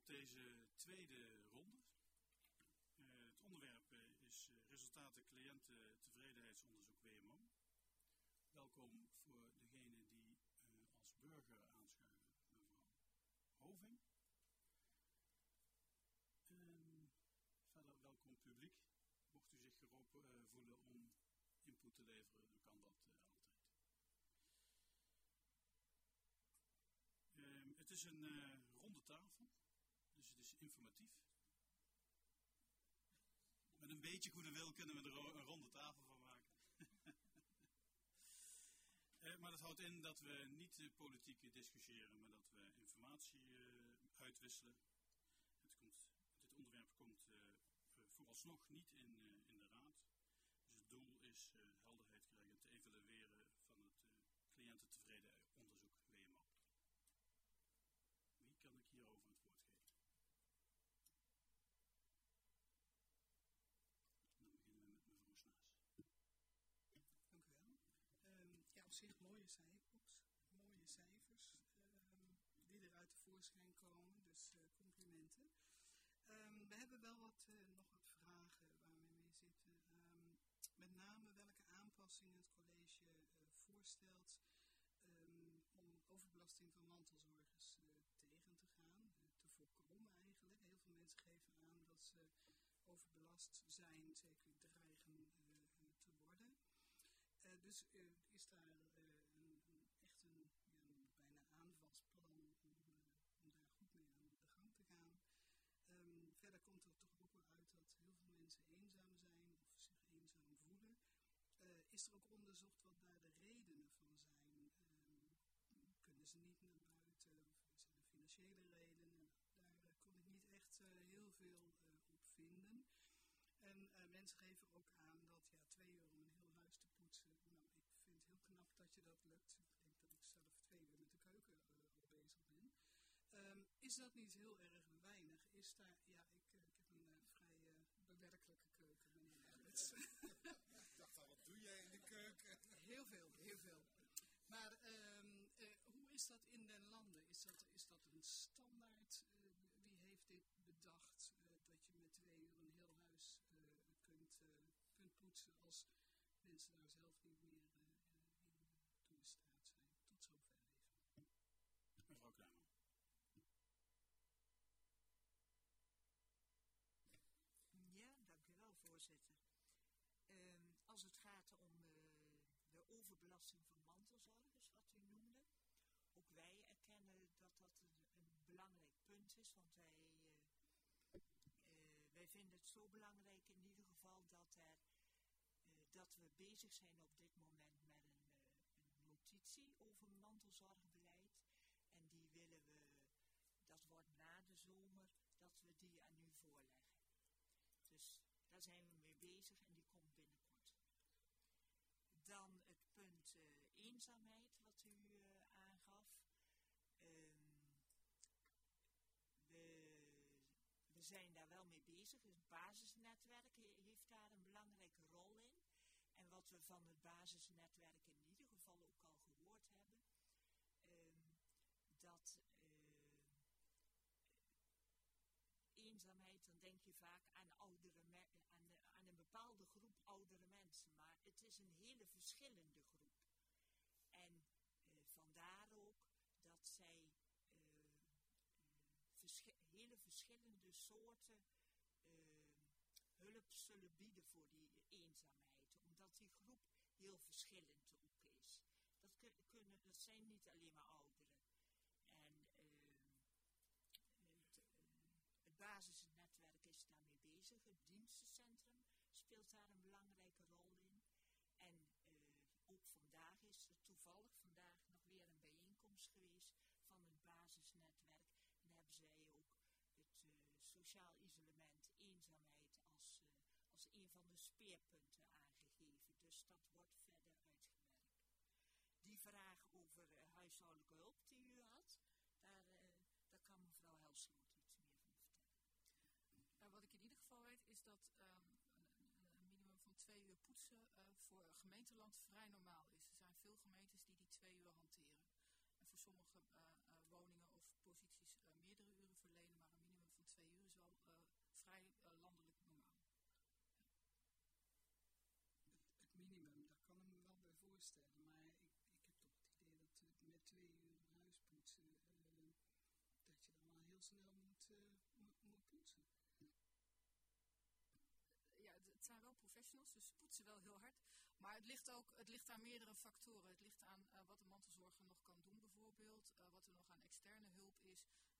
deze tweede ronde. Het onderwerp is resultaten cliëntentevredenheidsonderzoek WMO. Welkom voor degene die als burger aanschuiven, mevrouw Hoving. Verder welkom publiek. Mocht u zich geroepen voelen om input te leveren, dan kan dat altijd. Het is een ronde tafel, dus het is informatief. Met een beetje goede wil kunnen we er een ronde tafel van maken. Maar dat houdt in dat we niet politiek discussiëren, maar dat we informatie uitwisselen. Dit onderwerp komt vooralsnog niet in de raad. Dus het doel is helderheid krijgen en te evalueren van het cliëntentevredenheidsonderzoek WMO. Wie kan ik hierover het woord geven? Dan beginnen we met mevrouw Snaas. Dank u wel. Ja, op zich mooie cijfers die eruit tevoorschijn komen, dus complimenten. We hebben wel nog wat vragen waar we mee zitten. Met name welke aanpassingen het college voorstelt om overbelasting van mantelzorgers tegen te gaan, te voorkomen eigenlijk. Heel veel mensen geven aan dat ze overbelast zijn, zeker dreigen te worden. Dus is daar echt een bijna aanvalsplan om daar goed mee aan de gang te gaan. Verder komt er toch ook wel uit dat heel veel mensen eenzaam zijn of zich eenzaam voelen. Is er ook onderzocht wat daar de redenen van zijn? Kunnen ze niet naar buiten of zijn er financiële redenen? Daar kon ik niet echt heel veel op vinden. En mensen geven ook aan dat €2 om een heel huis te poetsen. Nou, ik vind het heel knap dat je dat lukt. Ik denk dat ik zelf 2 uur met de keuken al bezig ben. Is dat niet heel erg weinig? Is daar, ik heb een vrij bewerkelijke keuken, meneer Erwits. Ik dacht al, wat doe jij in de keuken? Heel veel. Maar hoe is dat in den landen? Is dat een standaard? Wie heeft dit bedacht? Dat je met 2 uur een heel huis kunt poetsen als mensen daar zelf niet meer toe in staat zijn. Tot zover even. Mevrouw Kluiman. Ja, dank u wel, voorzitter. Als het gaat om de overbelasting van mantelzorgers, wat u noemde, ook wij erkennen dat dat een belangrijk punt is, want wij vinden het zo belangrijk in ieder geval dat we bezig zijn op dit moment met een notitie over mantelzorgbeleid. En die willen we, dat wordt na de zomer, dat we die aan u voorleggen. Dus daar zijn we mee bezig en die komt binnenkort. Dan het punt eenzaamheid wat u aangaf. We zijn daar wel mee bezig. Het basisnetwerk heeft daar een belangrijke rol in. En wat we van het basisnetwerk in ieder geval ook al gehoord hebben, dat eenzaamheid, dan denk je vaak aan aan een bepaalde groep oudere mensen. Maar het is een hele verschillende groep. En vandaar ook dat zij hele verschillende soorten hulp zullen bieden voor die eenzaamheid. Omdat die groep heel verschillend ook is. Dat zijn niet alleen maar ouderen. En het basisnetwerk is daarmee bezig. Het dienstencentrum speelt daar een belangrijke rol in. En ook vandaag is er toevallig nog weer een bijeenkomst geweest van het basisnetwerk. En daar hebben zij ook het sociaal isolement, eenzaamheid als een van de speerpunten aangegeven. Dus dat wordt verder uitgewerkt. Die vraag over huishoudelijke hulp die u had, daar kan mevrouw Helsloot iets meer van vertellen. Wat ik in ieder geval weet is dat een minimum van 2 uur poetsen voor gemeenteland vrij normaal is. Er zijn veel gemeentes die 2 uur hanteren. En voor sommige woningen of posities meerdere uren verlenen, maar een minimum professionals, dus ze poetsen wel heel hard. Maar het ligt aan meerdere factoren. Het ligt aan wat de mantelzorger nog kan doen bijvoorbeeld. Wat er nog aan externe hulp is.